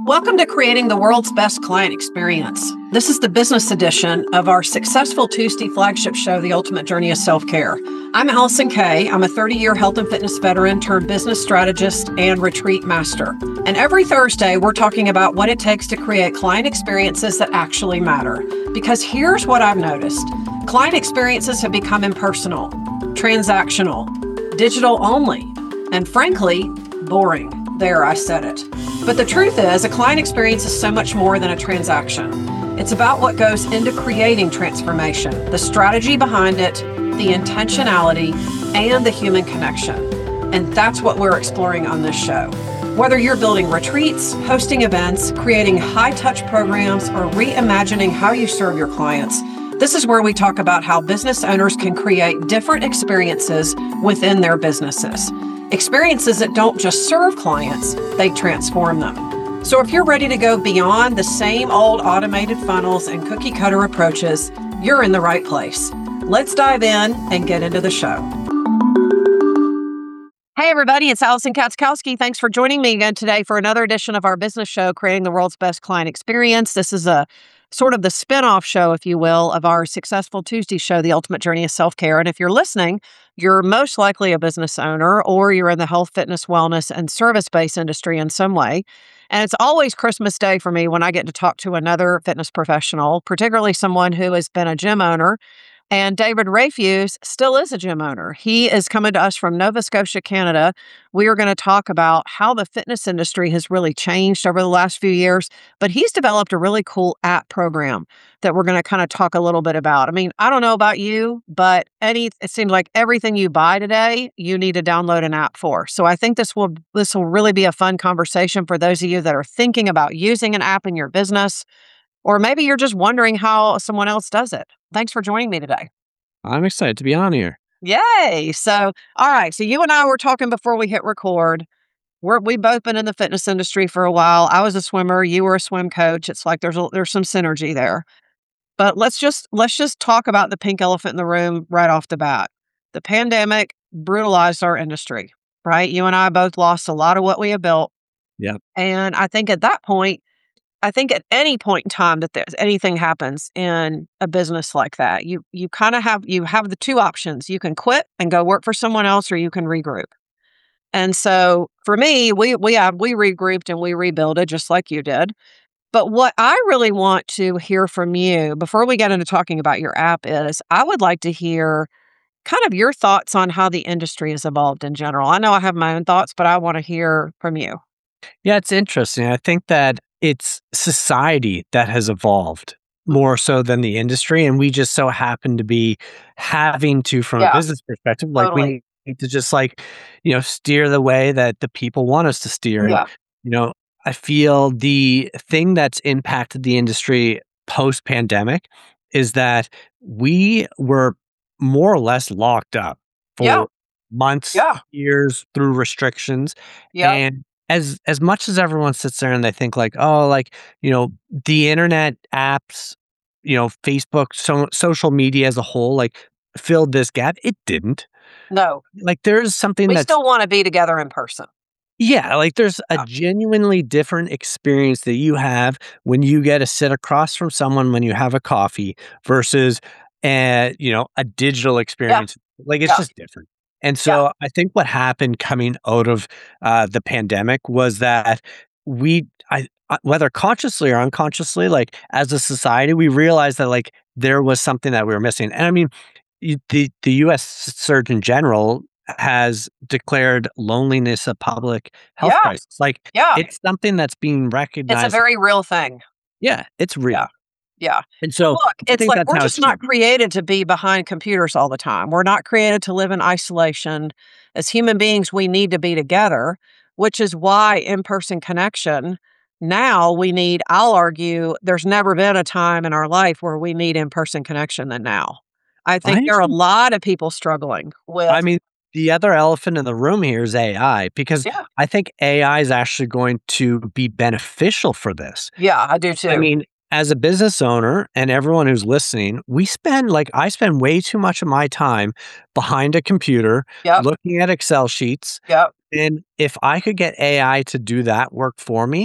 Welcome to Creating the World's Best Client Experience. This is the business edition of our Successful Tuesday flagship show, The Ultimate Journey of Self-Care. I'm Allison Kay. I'm a 30-year health and fitness veteran turned business strategist and retreat master. And every Thursday, we're talking about what it takes to create client experiences that actually matter. Because here's what I've noticed. Client experiences have become impersonal, transactional, digital only, and frankly, boring. There, I said it. But the truth is, a client experience is so much more than a transaction. It's about what goes into creating transformation, the strategy behind it, the intentionality, and the human connection. And that's what we're exploring on this show. Whether you're building retreats, hosting events, creating high-touch programs, or reimagining how you serve your clients, this is where we talk about how business owners can create different experiences within their businesses. Experiences that don't just serve clients, they transform them. So if you're ready to go beyond the same old automated funnels and cookie cutter approaches, you're in the right place. Let's dive in and get into the show. Hey everybody, it's Allison Katzkowski. Thanks for joining me again today for another edition of our business show, Creating the World's Best Client Experience. This is a sort of the spin-off show, if you will, of our Successful Tuesday show, The Ultimate Journey of Self-Care. And if you're listening, you're most likely a business owner or you're in the health, fitness, wellness, and service-based industry in some way. And it's always Christmas Day for me when I get to talk to another fitness professional, particularly someone who has been a gym owner. And David Rayfuse still is a gym owner. He is coming to us from Nova Scotia, Canada. We are going to talk about how the fitness industry has really changed over the last few years, but he's developed a really cool app program that we're going to kind of talk a little bit about. I mean, I don't know about you, but it seems like everything you buy today, you need to download an app for. So I think this will really be a fun conversation for those of you that are thinking about using an app in your business. Or maybe you're just wondering how someone else does it. Thanks for joining me today. I'm excited to be on here. Yay. So, all right. So you and I were talking before we hit record. We've both been in the fitness industry for a while. I was a swimmer. You were a swim coach. It's like there's some synergy there. But let's just talk about the pink elephant in the room right off the bat. The pandemic brutalized our industry, right? You and I both lost a lot of what we have built. Yeah. And I think at any point in time that there's anything happens in a business like that, you kind of have the two options. You can quit and go work for someone else, or you can regroup. And so for me, we regrouped and we rebuilded just like you did. But what I really want to hear from you before we get into talking about your app is I would like to hear kind of your thoughts on how the industry has evolved in general. I know I have my own thoughts, but I want to hear from you. Yeah, it's interesting. I think that it's society that has evolved more so than the industry. And we just so happen to be having to, from a business perspective, Totally. we need to just steer the way that the people want us to steer. Yeah. And, I feel the thing that's impacted the industry post-pandemic is that we were more or less locked up for months, years through restrictions. Yeah. And as much as everyone sits there and they think the internet apps, Facebook, social media as a whole, filled this gap. It didn't. No. There's something We that's still want to be together in person. Yeah, there's a genuinely different experience that you have when you get to sit across from someone when you have a coffee versus a digital experience. It's just different. And so I think what happened coming out of the pandemic was that whether consciously or unconsciously, as a society, we realized that there was something that we were missing. And I mean, the U.S. Surgeon General has declared loneliness a public health crisis. It's something that's being recognized. It's a very real thing. Yeah, it's real. Yeah. And so look, it's like we're just not created to be behind computers all the time. We're not created to live in isolation. As human beings, we need to be together, which is why in-person connection now we need, I'll argue, there's never been a time in our life where we need in-person connection than now. I think there are a lot of people struggling with. I mean, the other elephant in the room here is AI, because I think AI is actually going to be beneficial for this. Yeah, I do too. I mean, as a business owner and everyone who's listening, I spend way too much of my time behind a computer looking at Excel sheets. Yep. And if I could get AI to do that work for me,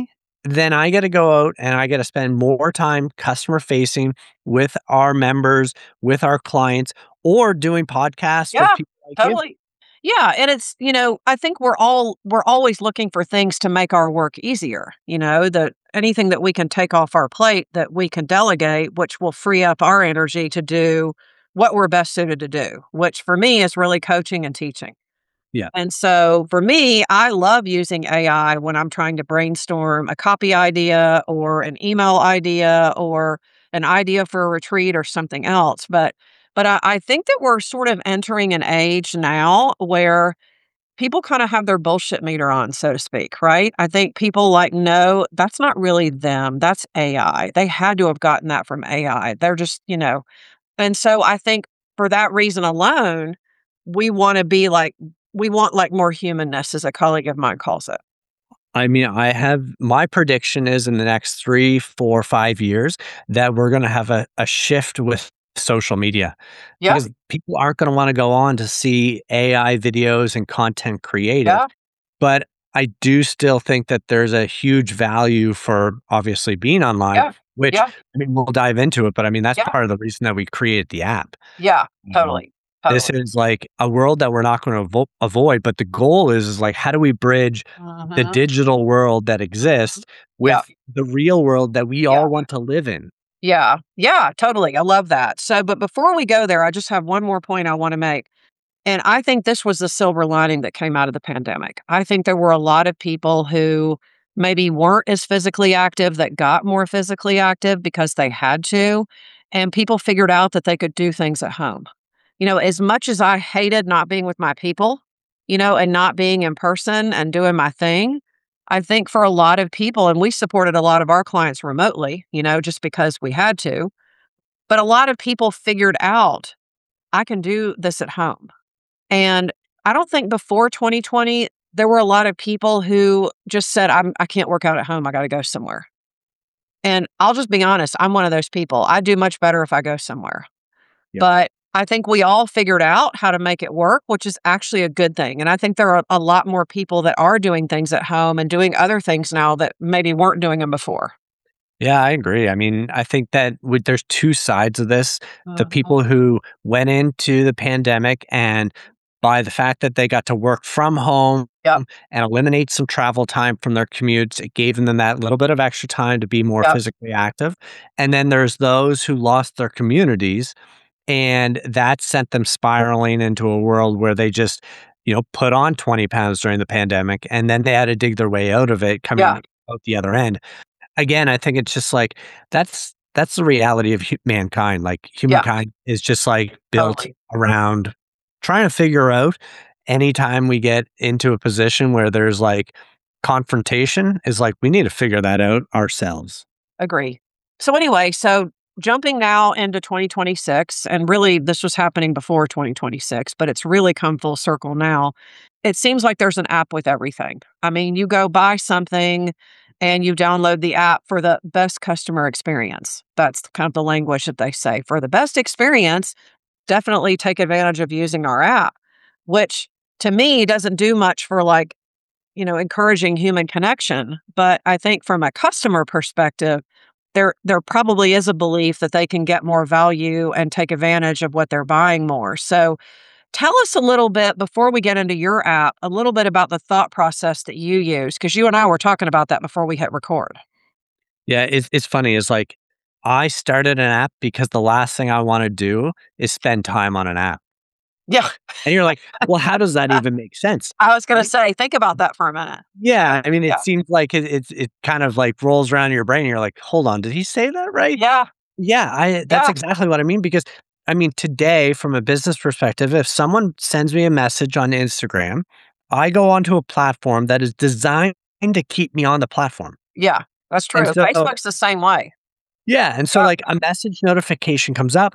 then I get to go out and I get to spend more time customer facing with our members, with our clients, or doing podcasts with Yeah, people like you. totally. Yeah, and it's, I think we're always looking for things to make our work easier, that anything that we can take off our plate that we can delegate, which will free up our energy to do what we're best suited to do, which for me is really coaching and teaching. Yeah. And so for me, I love using AI when I'm trying to brainstorm a copy idea or an email idea or an idea for a retreat or something else. But I think that we're sort of entering an age now where people kind of have their bullshit meter on, so to speak, right? I think people like, no, that's not really them. That's AI. They had to have gotten that from AI. They're just. And so I think for that reason alone, we want to be like, we want like more humanness, as a colleague of mine calls it. I mean, I have my prediction is in the next 3, 4, 5 years that we're going to have a shift with social media Yeah, because people aren't going to want to go on to see AI videos and content created. yeah, But I do still think that there's a huge value for obviously being online, yeah, which yeah, I mean, we'll dive into it, but I mean, that's yeah, part of the reason that we created the app. yeah, Um, totally, this totally. is like a world that we're not going to avoid, but the goal is like, how do we bridge the Uh-huh. digital world that exists Yeah, with the real world that we yeah, all want to live in? yeah, yeah, totally. I love that. So, but before we go there, I just have one more point I want to make. And I think this was the silver lining that came out of the pandemic. I think there were a lot of people who maybe weren't as physically active that got more physically active because they had to. And people figured out that they could do things at home. As much as I hated not being with my people, and not being in person and doing my thing, I think for a lot of people, and we supported a lot of our clients remotely, just because we had to, but a lot of people figured out I can do this at home. And I don't think before 2020, there were a lot of people who just said, I can't work out at home. I got to go somewhere. And I'll just be honest, I'm one of those people. I do much better if I go somewhere. Yep. But I think we all figured out how to make it work, which is actually a good thing. And I think there are a lot more people that are doing things at home and doing other things now that maybe weren't doing them before. Yeah, I agree. I mean, I think that there's two sides of this. The Mhm. people who went into the pandemic and by the fact that they got to work from home Yep. and eliminate some travel time from their commutes, it gave them that little bit of extra time to be more Yep. physically active. And then there's those who lost their communities and that sent them spiraling into a world where they just, put on 20 pounds during the pandemic and then they had to dig their way out of it Yeah. coming out the other end. Again, I think it's just like that's the reality of mankind. Like Yeah. humankind is just like built Totally. around trying to figure out anytime we get into a position where there's like confrontation is like we need to figure that out ourselves. Agree. So anyway, so jumping now into 2026, and really this was happening before 2026, but it's really come full circle now. It seems like there's an app with everything. I mean, you go buy something and you download the app for the best customer experience. That's kind of the language that they say. For the best experience, definitely take advantage of using our app, which to me doesn't do much for like, encouraging human connection. But I think from a customer perspective, there probably is a belief that they can get more value and take advantage of what they're buying more. So tell us a little bit before we get into your app, a little bit about the thought process that you use, because you and I were talking about that before we hit record. Yeah, it's funny. It's like I started an app because the last thing I want to do is spend time on an app. Yeah. And you're like, well, how does that even make sense? I was going to say, think about that for a minute. Yeah, I mean, it Yeah. seems like it kind of like rolls around in your brain. You're like, hold on, did he say that right? Yeah. Yeah, I that's Yeah. exactly what I mean because I mean today from a business perspective, if someone sends me a message on Instagram, I go onto a platform that is designed to keep me on the platform. Yeah. That's And true. so Facebook's the same way. yeah, and so Yeah. like a message notification comes up,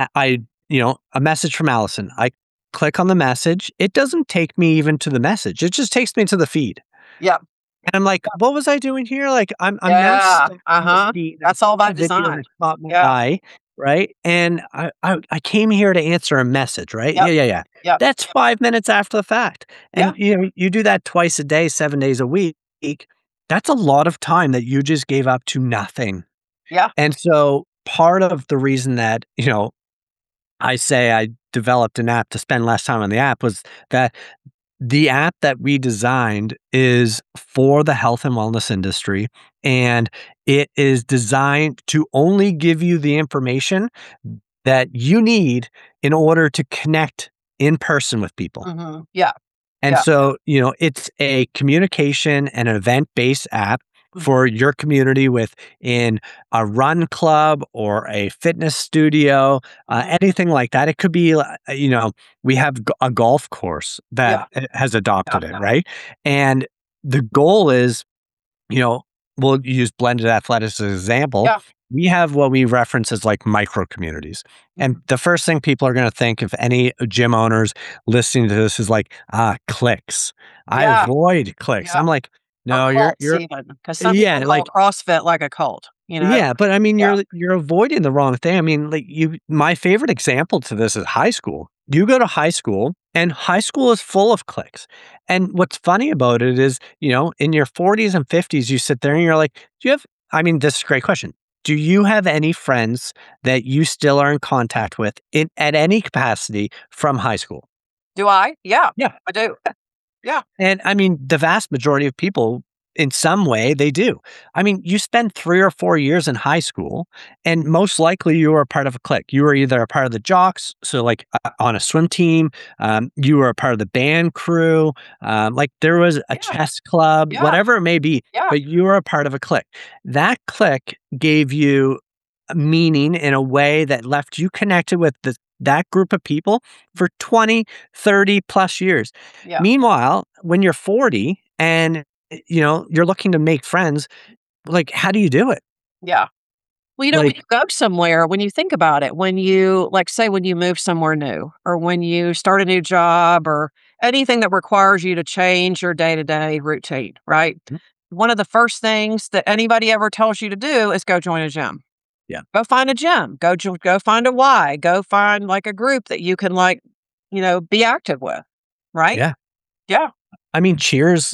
a message from Allison. I click on the message. It doesn't take me even to the message. It just takes me to the feed. Yeah. And I'm like, "What was I doing here?" Like, I'm now Yeah. stuck in the Uh-huh. feed. I That's all saw by a video design. that caught my Yeah. eye, right? And I came here to answer a message, right? Yep. Yeah, yeah, yeah. Yep. That's 5 minutes after the fact. Yeah. And, you do that twice a day, 7 days a week. that's a lot of time that you just gave up to nothing. Yeah. And so part of the reason that, I say I developed an app to spend less time on the app was that the app that we designed is for the health and wellness industry, and it is designed to only give you the information that you need in order to connect in person with people. Yeah. And Yeah. so, it's a communication and event-based app Mhm. for your community within a run club or a fitness studio, anything like that. It could be, we have a golf course that Yeah. has adopted it, Yeah. right? And the goal is, you know, we'll use blended athletics as an example. Yeah. We have what we reference as like micro communities. And the first thing people are going to think, if any gym owners listening to this, is like, clicks. I Yeah. avoid clicks. Yeah. I'm like, Or no, cults even, because some yeah, people call like, CrossFit like a cult, you know? yeah, but I mean, Yeah. you're avoiding the wrong thing. I mean, like my favorite example to this is high school. You go to high school, and high school is full of cliques. And what's funny about it is, in your 40s and 50s, you sit there and you're like, do you have, I mean, this is a great question. Do you have any friends that you still are in contact with at any capacity from high school? Do I? Yeah, Yeah. I do. Yeah. And I mean, the vast majority of people, in some way, they do. I mean, you spend 3 or 4 years in high school, and most likely you were a part of a clique. You were either a part of the jocks, so like on a swim team, you were a part of the band crew, like there was a Yeah. chess club, Yeah. whatever it may be, Yeah. but you were a part of a clique. That clique gave you a meaning in a way that left you connected with that group of people for 20, 30 plus years. Yeah. Meanwhile, when you're 40 and you're looking to make friends, like, how do you do it? Yeah. Well, when Like, you go somewhere, when you think about it, when you like, say, when you move somewhere new or when you start a new job or anything that requires you to change your day-to-day routine, right? Mhm. One of the first things that anybody ever tells you to do is go join a gym. Yeah. Go find a gym. Go find a Y. Go find, like, a group that you can, like, be active with, right? Yeah. Yeah. I mean, Cheers,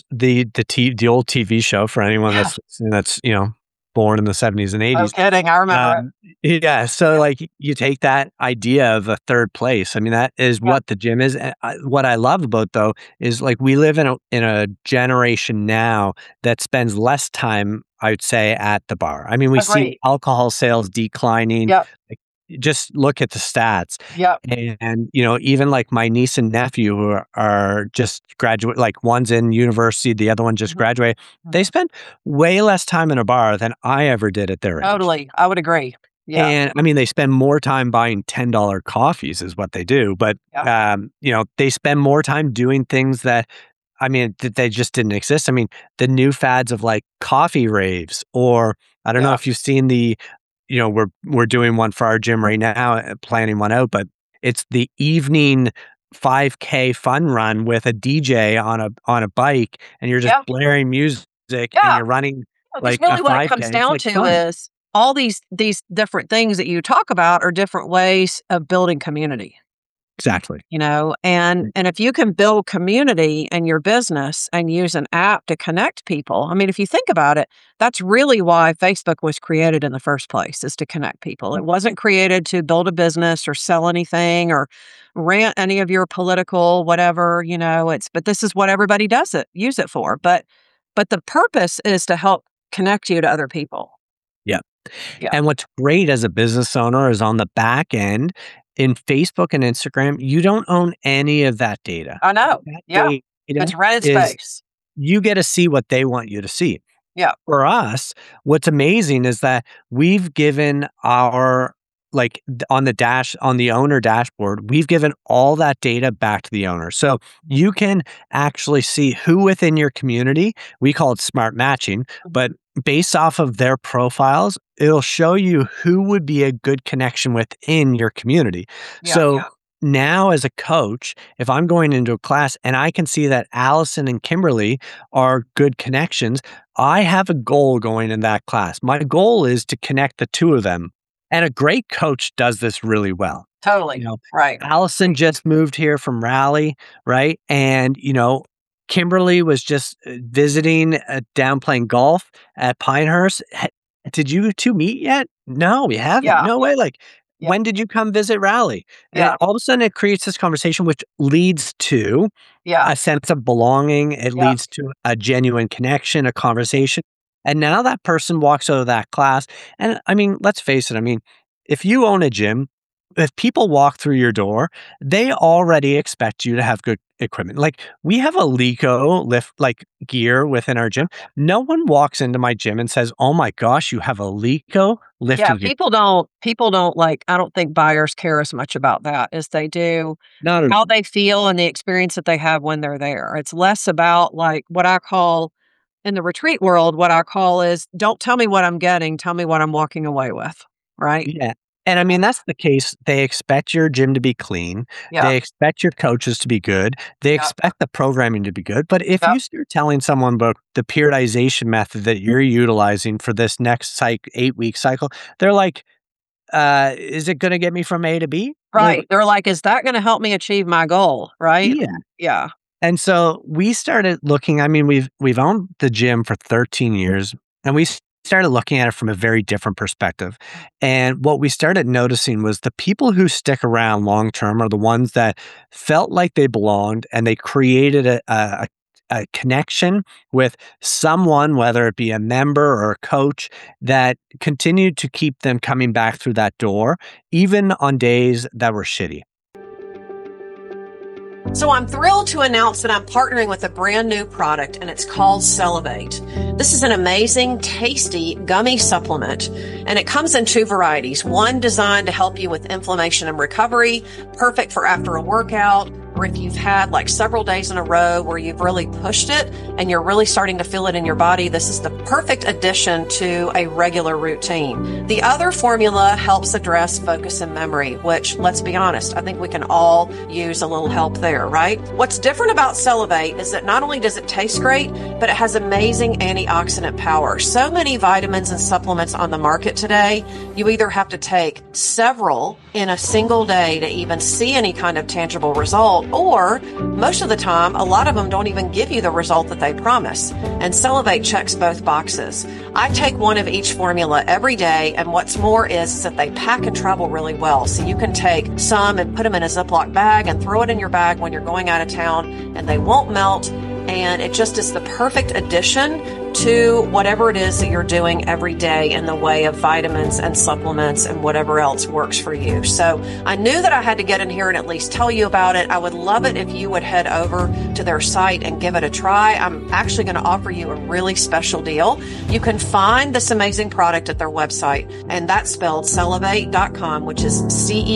the old TV show for anyone Yeah. that's born in the 70s and No 80s. kidding, I remember it. Yeah, so, Yeah. like, you take that idea of a 3rd place, I mean, that is Yeah. what the gym is, and what I love about, though, is, like, we live in a generation now that spends less time, I would say, at the bar. I mean, we see Agreed. alcohol sales declining, Yep. like, just look at the stats, Yep. and, even, like, my niece and nephew who are just graduate, like, one's in university, the other one just Mhm. graduated, they Mhm. spend way less time in a bar than I ever did at their age. Totally. I would agree. Yeah. And, I mean, they spend more time buying $10 coffees is what they do, but, Yeah. they spend more time doing things that, I mean, that they just didn't exist. I mean, the new fads of, like, coffee raves, or I don't know Yeah. if you've seen we're doing one for our gym right now, planning one out, but it's the evening 5K fun run with a DJ on a bike, and you're just Yeah. blaring music, and Yeah. you're running, Because like, a really what it 5K. comes It's, down like, to fun. is all these different things that you talk about are different ways of building community. Exactly. And if you can build community in your business and use an app to connect people, I mean, if you think about it, that's really why Facebook was created in the first place, is to connect people. It wasn't created to build a business or sell anything or rant any of your political whatever, but this is what everybody use it for. But the purpose is to help connect you to other people. Yeah. Yeah. And what's great as a business owner is on the back end in Facebook and Instagram, you don't own any of that data. I know. That Yeah. data It's rented is space. you get to see what they want you to see. Yeah. For us, what's amazing is that we've given our on the owner dashboard, we've given all that data back to the owner. So you can actually see who within your community, we call it smart matching, but based off of their profiles, it'll show you who would be a good connection within your community. Yeah. So now as a coach, if I'm going into a class and I can see that Allison and Kimberly are good connections, I have a goal going in that class. My goal is to connect the two of them. And a great coach does this really well. Totally. Right. Allison just moved here from Raleigh, right? And, Kimberly was just visiting down playing golf at Pinehurst. Did you two meet yet? No, we haven't. Yeah. No way. Like, Yeah. when did you come visit Raleigh? And Yeah. all of a sudden, it creates this conversation, which leads to Yeah. a sense of belonging. It Yeah. leads to a genuine connection, a conversation. And now that person walks out of that class. And I mean, let's face it. I mean, if you own a gym, if people walk through your door, they already expect you to have good equipment. Like, we have a Leco lift like gear within our gym. No one walks into my gym and says, "Oh my gosh, you have a Leco Yeah. lifting gear." People don't like, I don't think buyers care as much about that as they do Not at how all. they feel and the experience that they have when they're there. It's less about like what I call in the retreat world, what I call is don't tell me what I'm getting, tell me what I'm walking away with. Right. Yeah. And I mean, that's the case. They expect your gym to be clean. Yeah. They expect your coaches to be good. They Yeah. expect the programming to be good. But if Yeah. you start telling someone about the periodization method that you're utilizing for this next 8-week cycle, they're like, is it going to get me from A to B? Right. They're like, is that going to help me achieve my goal? Right. Yeah. Yeah. And so we started looking. I mean, we've owned the gym for 13 years, and we started looking at it from a very different perspective. And what we started noticing was the people who stick around long term are the ones that felt like they belonged, and they created a connection with someone, whether it be a member or a coach, that continued to keep them coming back through that door, even on days that were shitty. So I'm thrilled to announce that I'm partnering with a brand new product, and it's called Cellivate. This is an amazing, tasty gummy supplement, and it comes in 2 varieties. One designed to help you with inflammation and recovery, perfect for after a workout, or if you've had like several days in a row where you've really pushed it and you're really starting to feel it in your body. This is the perfect addition to a regular routine. The other formula helps address focus and memory, which, let's be honest, I think we can all use a little help there, right? What's different about Cellivate is that not only does it taste great, but it has amazing antioxidant power. So many vitamins and supplements on the market today, you either have to take several in a single day to even see any kind of tangible result, or most of the time, a lot of them don't even give you the result that they promise. And Cellivate checks both boxes. I take one of each formula every day, and what's more is that they pack and travel really well. So you can take some and put them in a Ziploc bag and throw it in your bag when you're going out of town, and they won't melt. And it just is the perfect addition to whatever it is that you're doing every day in the way of vitamins and supplements and whatever else works for you. So I knew that I had to get in here and at least tell you about it. I would love it if you would head over to their site and give it a try. I'm actually going to offer you a really special deal. You can find this amazing product at their website, and that's spelled Cellivate.com, which is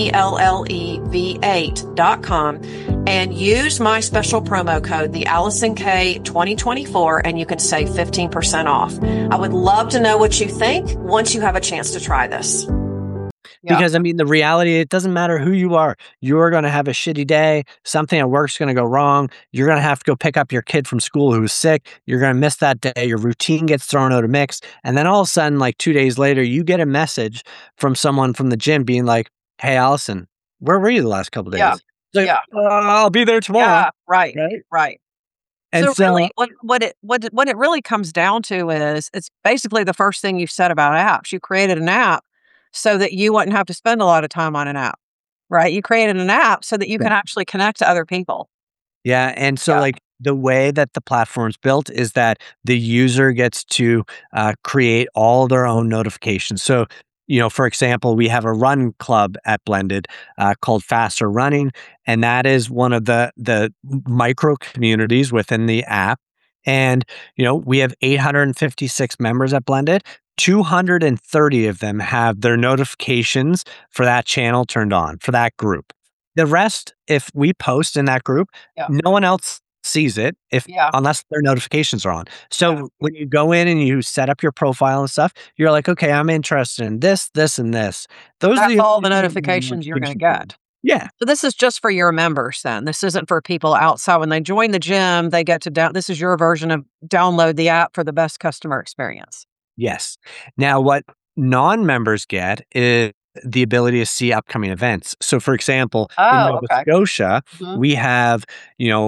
CELLEV8.com, and use my special promo code, the Allison K 2024, and you can save 15% off. I would love to know what you think once you have a chance to try this. Yeah. Because I mean, the reality, it doesn't matter who you are. You're going to have a shitty day. Something at work's going to go wrong. You're going to have to go pick up your kid from school who's sick. You're going to miss that day. Your routine gets thrown out of mix. And then all of a sudden, like 2 days later, you get a message from someone from the gym being like, "Hey, Allison, where were you the last couple of days?" Yeah. Like, Yeah. I'll be there tomorrow. Yeah. Right. Right. Right. And So so, really, what it really comes down to is it's basically the first thing you said about apps. You created an app so that you wouldn't have to spend a lot of time on an app, right? You created an app so that you can actually connect to other people. yeah. And so, Yeah. like, the way that the platform's built is that the user gets to create all their own notifications. So, for example, we have a run club at Blended called Faster Running, and that is one of the micro communities within the app. And, we have 856 members at Blended. 230 of them have their notifications for that channel turned on, for that group. The rest, if we post in that group, Yeah. no one else sees it Yeah. unless their notifications are on. So Yeah. when you go in and you set up your profile and stuff, you're like, okay, I'm interested in this, this, and this. Those are That's all the only notifications you're going to notifications. get. Yeah. So this is just for your members then. This isn't for people outside. When they join the gym, they get to this is your version of download the app for the best customer experience. Yes. Now, what non-members get is the ability to see upcoming events. So, for example, in Oh, Nova okay. Scotia, Mhm. we have,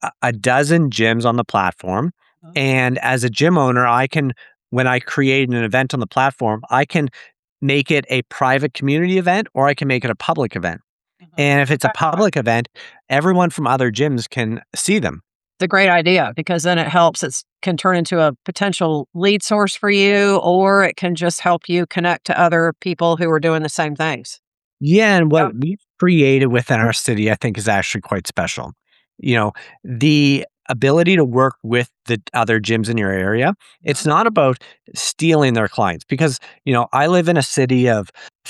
a dozen gyms on the platform. And as a gym owner, when I create an event on the platform, I can make it a private community event or I can make it a public event. And if it's a public event, everyone from other gyms can see them. It's a great idea because then it helps. It can turn into a potential lead source for you, or it can just help you connect to other people who are doing the same things. Yeah, and what we've created within our city, I think, is actually quite special. You know, the ability to work with the other gyms in your area, it's not about stealing their clients because, I live in a city of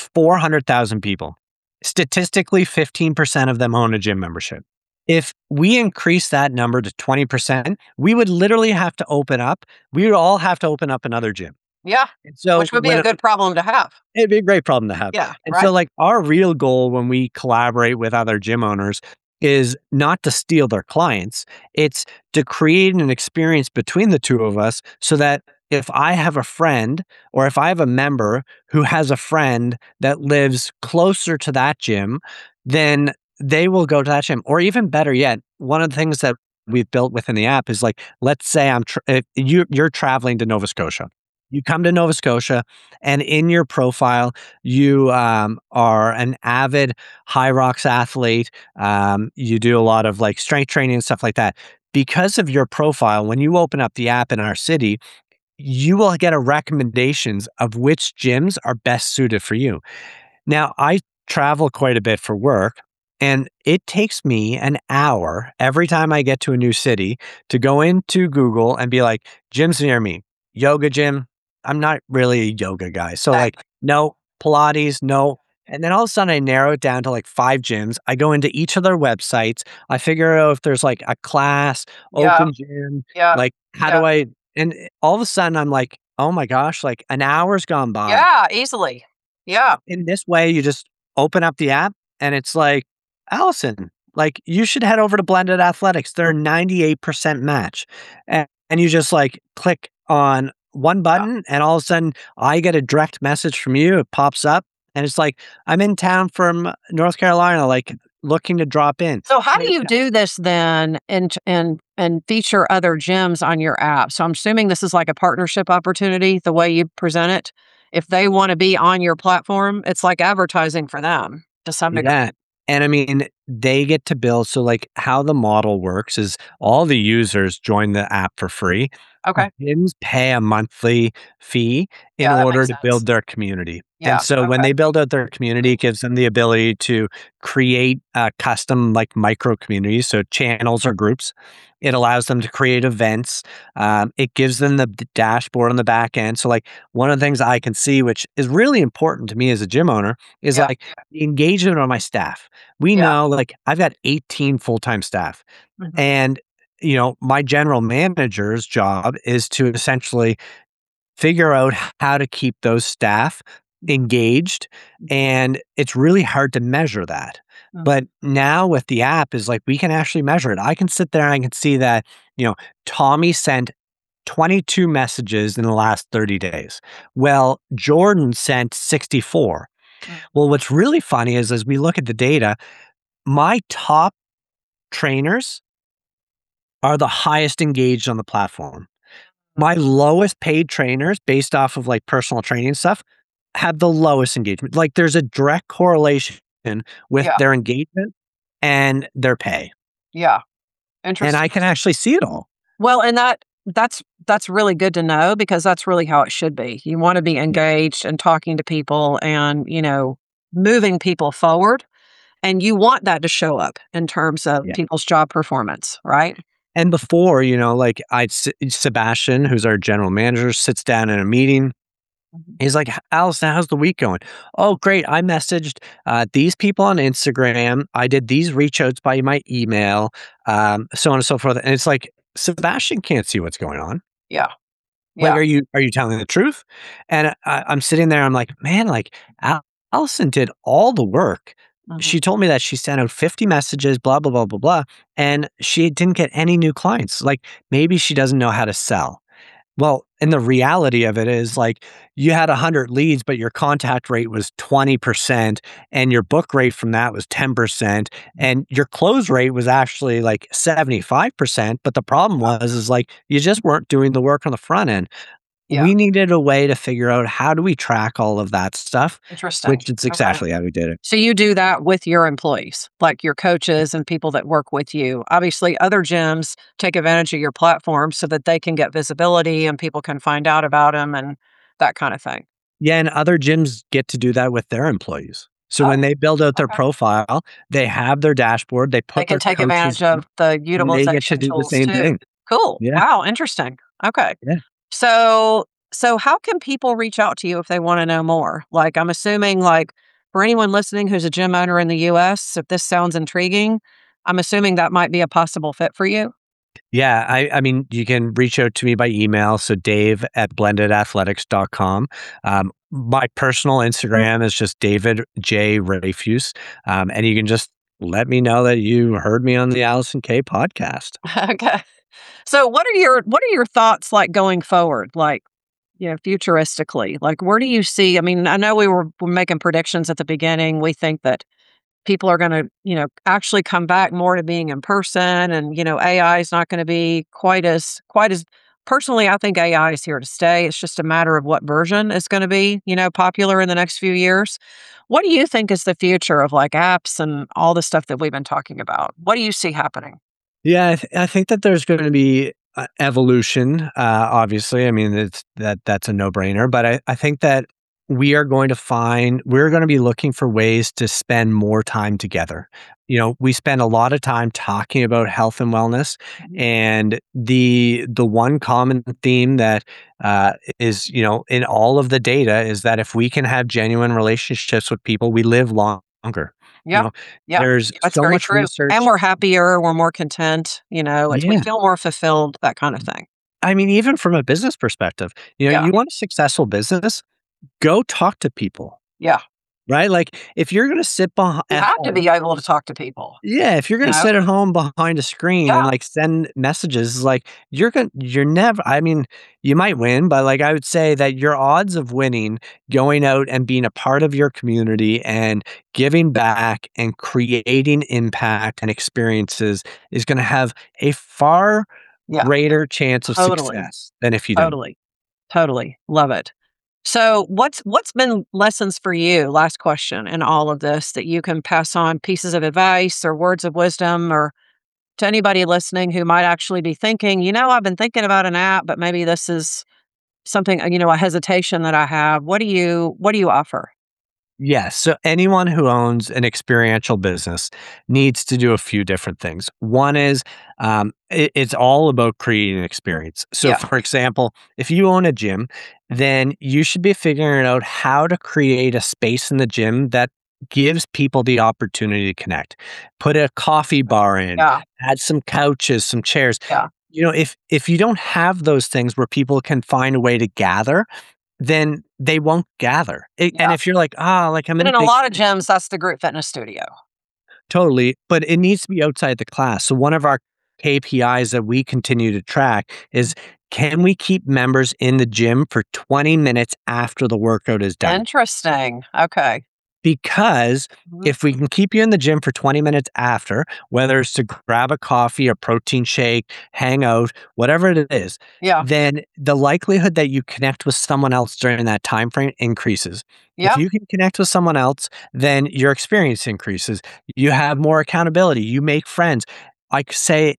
400,000 people. Statistically, 15% of them own a gym membership. If we increase that number to 20%, we would literally have to we would all have to open up another gym. Yeah. And so Which would be a good problem to have. It'd be a great problem to have. Yeah. And so like our real goal when we collaborate with other gym owners is not to steal their clients. It's to create an experience between the two of us so that if I have a friend or if I have a member who has a friend that lives closer to that gym, then they will go to that gym. Or even better yet, one of the things that we've built within the app is like, let's say you're traveling to Nova Scotia. You come to Nova Scotia, and in your profile, you are an avid High Rocks athlete. You do a lot of like strength training and stuff like that. Because of your profile, when you open up the app in our city, you will get a recommendations of which gyms are best suited for you. Now, I travel quite a bit for work, and it takes me an hour every time I get to a new city to go into Google and be like, gyms near me, yoga gym. I'm not really a yoga guy. So like, no, Pilates, no. And then all of a sudden I narrow it down to like 5 gyms. I go into each of their websites. I figure out if there's like a class, open gym, like and all of a sudden I'm like, oh my gosh, like an hour's gone by. Yeah, easily. Yeah. In this way, you just open up the app and it's like, Allison, like you should head over to Blended Athletics. They're a 98% match. And you just like click on one button and all of a sudden I get a direct message from you. It pops up and it's like, I'm in town from North Carolina, like looking to drop in. So how do you do this then and feature other gyms on your app? So I'm assuming this is like a partnership opportunity, the way you present it. If they want to be on your platform, it's like advertising for them to some degree. Yeah. And I mean, they get to build. So like how the model works is all the users join the app for free. Okay. Gyms pay a monthly fee in order to build their community. Yeah. And so when they build out their community, it gives them the ability to create custom like micro communities, so channels or groups. It allows them to create events. It gives them the dashboard on the back end. So like one of the things I can see, which is really important to me as a gym owner, is like the engagement of my staff. We know like I've got 18 full-time staff. And my general manager's job is to essentially figure out how to keep those staff engaged. And it's really hard to measure that. But now with the app is like, we can actually measure it. I can sit there and I can see that, Tommy sent 22 messages in the last 30 days. Well, Jordan sent 64. Well, what's really funny is as we look at the data, my top trainers are the highest engaged on the platform. My lowest paid trainers, based off of like personal training stuff, have the lowest engagement. Like there's a direct correlation with their engagement and their pay. Yeah. Interesting. And I can actually see it all. Well, and that's really good to know because that's really how it should be. You want to be engaged and talking to people and, moving people forward. And you want that to show up in terms of people's job performance, right? And before, like Sebastian, who's our general manager, sits down in a meeting. He's like, Allison, how's the week going? Oh, great. I messaged these people on Instagram. I did these reach outs by my email, so on and so forth. And it's like, Sebastian can't see what's going on. Yeah. Like, are you telling the truth? And I'm sitting there. I'm like, man, like Allison did all the work. She told me that she sent out 50 messages, blah, blah, blah, blah, blah. And she didn't get any new clients. Like maybe she doesn't know how to sell. Well, and the reality of it is like you had 100 leads, but your contact rate was 20% and your book rate from that was 10% and your close rate was actually like 75%. But the problem is like you just weren't doing the work on the front end. Yeah. We needed a way to figure out how do we track all of that stuff, Interesting. which is Okay. exactly how we did it. So you do that with your employees, like your coaches and people that work with you. Obviously, other gyms take advantage of your platform so that they can get visibility and people can find out about them and that kind of thing. Yeah, and other gyms get to do that with their employees. So when Oh, they build out their okay. profile, they have their dashboard, they They put can their take coaches advantage of the and they get to utilization do the tools same too. thing. Cool. Yeah, Wow, interesting. Okay. yeah. So how can people reach out to you if they want to know more? Like I'm assuming like for anyone listening who's a gym owner in the US, if this sounds intriguing, I'm assuming that might be a possible fit for you. Yeah, I mean, you can reach out to me by email, so dave@blendedathletics.com. My personal Instagram is just David J. Rayfuse, and you can just let me know that you heard me on the Allison K podcast. Okay. So what are your thoughts like going forward? Like, futuristically? Like where do you see, I mean, I know we're making predictions at the beginning. We think that people are going to, actually come back more to being in person and, AI is not going to be quite as personally, I think AI is here to stay. It's just a matter of what version is going to be, popular in the next few years. What do you think is the future of like apps and all the stuff that we've been talking about? What do you see happening? Yeah, I think that there's gonna be, evolution, obviously, I mean, that's a no-brainer, but I think that we're gonna be looking for ways to spend more time together. You know, we spend a lot of time talking about health and wellness, Mhm. and the one common theme that, is, in all of the data is that if we can have genuine relationships with people, we live longer. You Yeah. know, Yeah. there's That's so very much true. And research. we're happier, we're more content, we Yeah. feel more fulfilled, that kind of thing. I mean, even from a business perspective, Yeah. you want a successful business, go talk to people, Yeah. right? Like if you're going to sit You at have to home, be able to talk to people, yeah, if you're you going to know? sit at home behind a screen and Yeah. like send messages, like you're never, I mean, you might win, but like I would say that your odds of winning, going out and being a part of your community and giving back and creating impact and experiences is going to have a far Yeah. greater chance of Totally. success than if you don't. Totally. Totally. Love it. So, what's been lessons for you, last question, in all of this that you can pass on pieces of advice or words of wisdom or to anybody listening who might actually be thinking, I've been thinking about an app, but maybe this is something, a hesitation that I have. What do you offer? Yes. So anyone who owns an experiential business needs to do a few different things. One is it's all about creating an experience. So, Yeah. for example, if you own a gym, then you should be figuring out how to create a space in the gym that gives people the opportunity to connect. Put a coffee bar in, Yeah. add some couches, some chairs. Yeah. If you don't have those things where people can find a way to gather, then they won't gather. And Yeah. if you're like, "Ah, like, I'm in And a in a big." lot of gyms, that's the group fitness studio. Totally, but it needs to be outside the class. So one of our KPIs that we continue to track is, can we keep members in the gym for 20 minutes after the workout is done? Interesting. Okay. Because Mhm. if we can keep you in the gym for 20 minutes after, whether it's to grab a coffee, a protein shake, hang out, whatever it is, Yeah. then the likelihood that you connect with someone else during that time frame increases. If Yeah. you can connect with someone else, then your experience increases. You have more accountability. You make friends. Like say,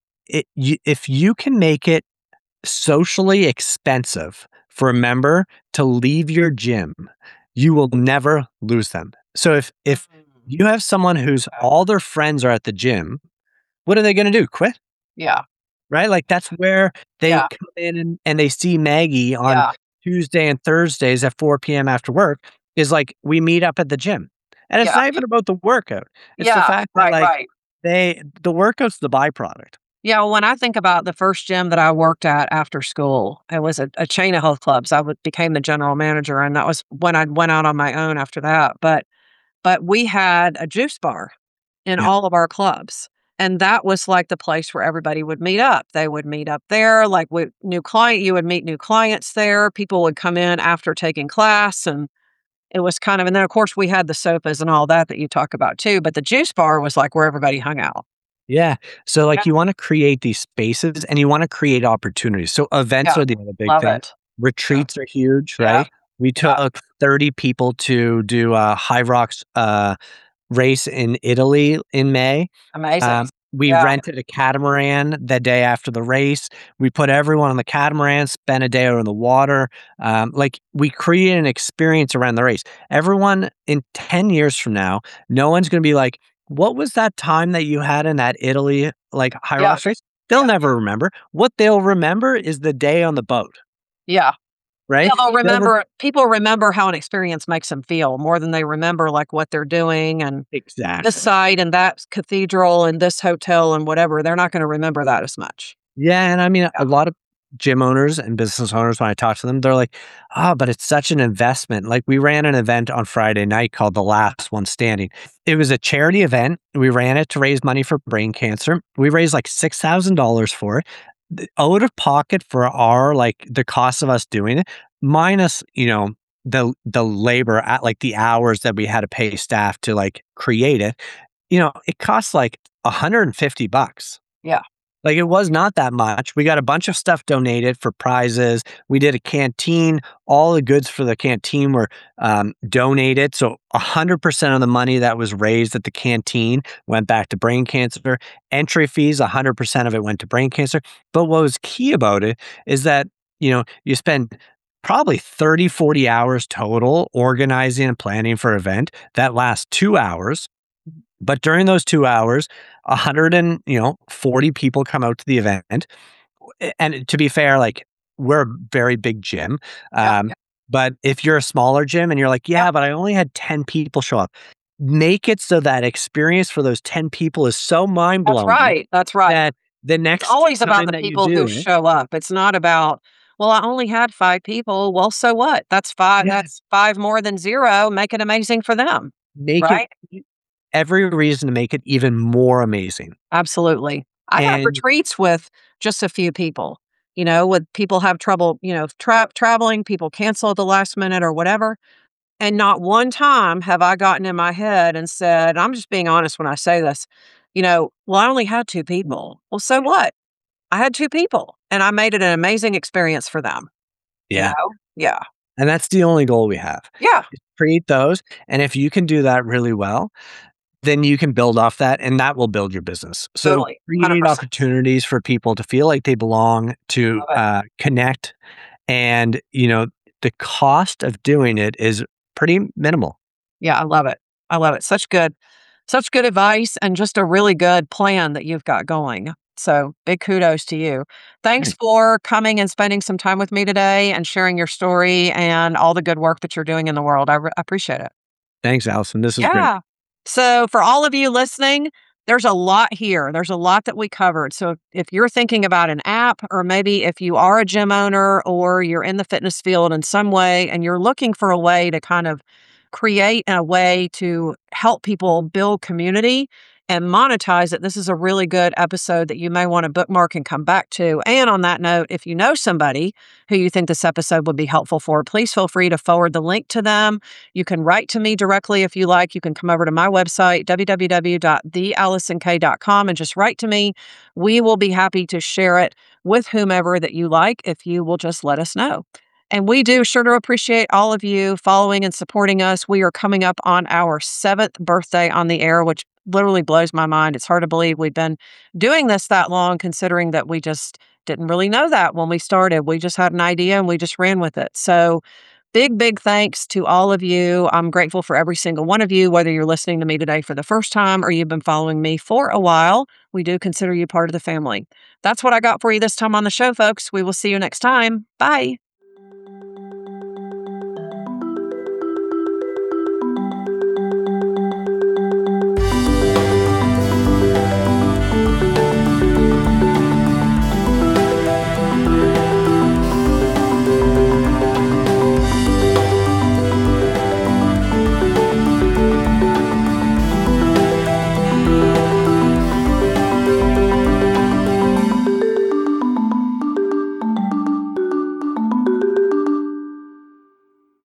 if you can make it socially expensive for a member to leave your gym, you will never lose them. So if Mm. you have someone who's Okay. all their friends are at the gym, what are they going to do? Quit, Yeah. right? Like that's where they Yeah. come in and they see Maggie on Yeah. Tuesday and Thursdays at 4 p.m. after work is like we meet up at the gym. And it's Yeah. not even about the workout. It's the Yeah. fact that Right, like right. the workout's the byproduct. Yeah, when I think about the first gym that I worked at after school, it was a chain of health clubs. Became the general manager, and that was when I went out on my own after that. But we had a juice bar in Yeah. all of our clubs. And that was like the place where everybody would meet up. They would meet up there, like with you would meet new clients there. People would come in after taking class, and it was kind of, and then of course we had the sofas and all that you talk about too, but the juice bar was like where everybody hung out. Yeah. So, Yeah. like, you wanna create these spaces and you wanna create opportunities. So, events Yeah. are the other big Love thing. it. Yeah. Retreats are huge, Yeah. right? We Yeah. took 30 people to do a High Rocks, race in Italy in May. Amazing. We Yeah. rented a catamaran the day after the race. We put everyone on the catamaran, spent a day over in the water. Like, we created an experience around the race. Everyone in 10 years from now, no one's gonna be like, "What was that time that you had in that Italy, like, high Yeah. rocks race?" They'll Yeah. never remember. What they'll remember is the day on the boat, Yeah. Yeah, right? They'll re people remember how an experience makes them feel more than they remember, like, what they're doing and this Exactly. site and that cathedral and this hotel and whatever. They're not gonna remember that as much. Yeah, and I mean, Yeah. a lot of gym owners and business owners, when I talk to them, they're like, "Ah, but it's such an investment." Like, we ran an event on Friday night called The Last One Standing. It was a charity event. We ran it to raise money for brain cancer. We raised, like, $6,000 for it. The out of pocket for our, like, the cost of us doing it, minus, the labor at, like, the hours that we had to pay staff to, like, create it, it costs, like, $150. Yeah. Like, it was not that much. We got a bunch of stuff donated for prizes. We did a canteen. All the goods for the canteen were, donated, so 100% of the money that was raised at the canteen went back to brain cancer. Entry fees, 100% of it went to brain cancer. But what was key about it is that, you spend probably 30, 40 hours total organizing and planning for an event that lasts 2 hours. But during those 2 hours, 40 people come out to the event. And to be fair, like, we're a very big gym. Yeah. But if you're a smaller gym and you're like, Yeah. "Yeah, but I only had 10 people show up," make it so that experience for those 10 people is so That's mind-blowing right. That's right. that the It's next always about time the that you people who do it. show up. It's not about, "Well, I only had 5 people." Well, so what? Yeah, That's 5 more than 0. Make it amazing for them, make it right? every reason to make it even more amazing. Absolutely. I've had And retreats with just a few people, with people have trouble, traveling, people cancel at the last minute or whatever. And not one time have I gotten in my head and said, I'm just being honest when I say this, well, I only had 2 people. Well, so what? I had 2 people and I made it an amazing experience for them, you yeah, know? Yeah. and that's the only goal we have. Yeah. Create those, and if you can do that really well, then you can build off that, and that will build your business. So, Totally. create 100%. opportunities for people to feel like they belong, to, Love it. connect, and, the cost of doing it is pretty minimal. Yeah, I love it. I love it. Such good advice and just a really good plan that you've got going. So, big kudos to you. Thanks Right. for coming and spending some time with me today and sharing your story and all the good work that you're doing in the world. I appreciate it. Thanks, Allison, this is great. Yeah. So, for all of you listening, there's a lot here. There's a lot that we covered. So, if you're thinking about an app, or maybe if you are a gym owner or you're in the fitness field in some way and you're looking for a way to kind of create a way to help people build community and monetize it, this is a really good episode that you may want to bookmark and come back to. And on that note, if you know somebody who you think this episode would be helpful for, please feel free to forward the link to them. You can write to me directly if you like. You can come over to my website, www.theallisonk.com, and just write to me. We will be happy to share it with whomever that you like if you will just let us know. And we do sure to appreciate all of you following and supporting us. We are coming up on our 7th birthday on the air, which literally blows my mind. It's hard to believe we've been doing this that long, considering that we just didn't really know that when we started. We just had an idea and we just ran with it. So, big thanks to all of you. I'm grateful for every single one of you, whether you're listening to me today for the first time or you've been following me for a while. We do consider you part of the family. That's what I got for you this time on the show, folks. We will see you next time. Bye.